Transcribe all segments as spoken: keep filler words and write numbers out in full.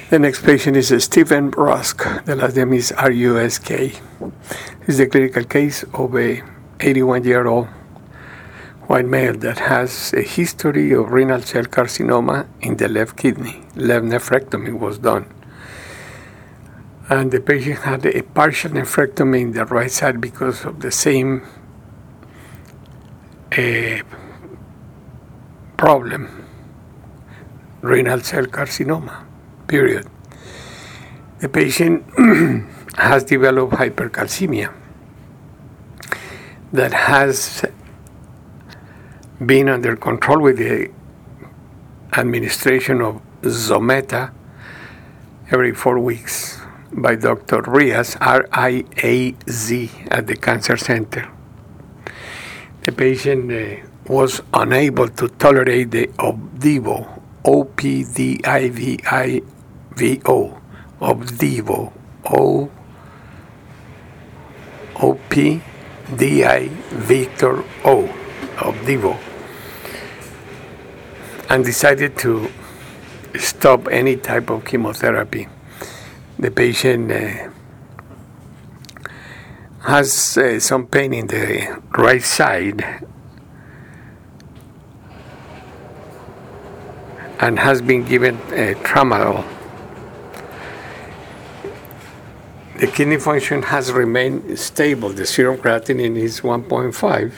The next patient is Stephen Rusk. The last name is R U S K. This is the clinical case of a eighty-one-year-old white male that has a history of renal cell carcinoma in the left kidney. Left nephrectomy was done. And the patient had a partial nephrectomy in the right side because of the same uh, problem, renal cell carcinoma, period. The patient has developed hypercalcemia that has been under control with the administration of Zometa every four weeks by Doctor Riaz, R I A Z, at the Cancer Center. The patient uh, was unable to tolerate the Opdivo, O P D I V I V O, Opdivo, O O P D I Victor O, Opdivo, and decided to stop any type of chemotherapy. The patient uh, has uh, some pain in the right side and has been given uh, tramadol. The kidney function has remained stable. The serum creatinine is one point five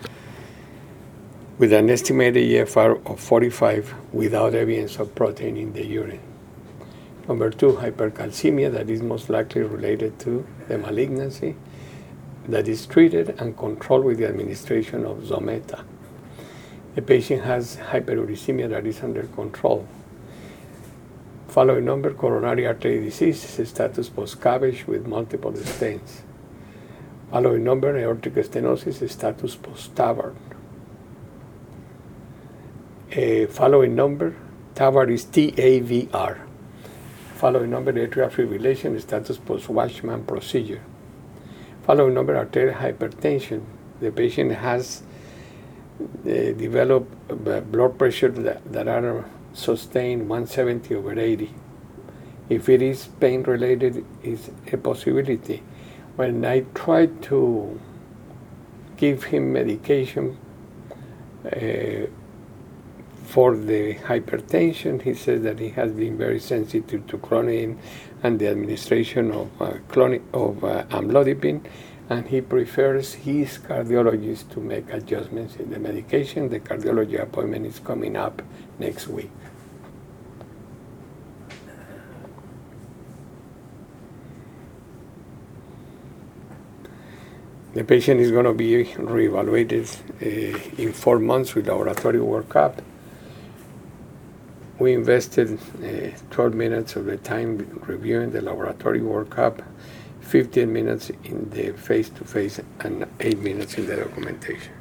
with an estimated E F R of forty-five without evidence of protein in the urine. Number two, hypercalcemia that is most likely related to the malignancy that is treated and controlled with the administration of Zometa. The patient has hyperuricemia that is under control. Following number, coronary artery disease, status post-CABG with multiple stents. Following number, aortic stenosis, status post-TAVR. Uh, following number, TAVR is T A V R. Following number, atrial fibrillation, status post-Watchman procedure. Following number, arterial hypertension. The patient has uh, developed uh, blood pressure that, that are sustained one seventy over eighty. If it is pain-related, it's a possibility. When I tried to give him medication uh, for the hypertension, he says that he has been very sensitive to clonidine and the administration of uh, cloni- of uh, amlodipine, and he prefers his cardiologist to make adjustments in the medication. The cardiology appointment is coming up next week. The patient is going to be reevaluated uh, in four months with laboratory workup. We invested uh, twelve minutes of the time reviewing the laboratory workup, fifteen minutes in the face-to-face, and eight minutes in the documentation.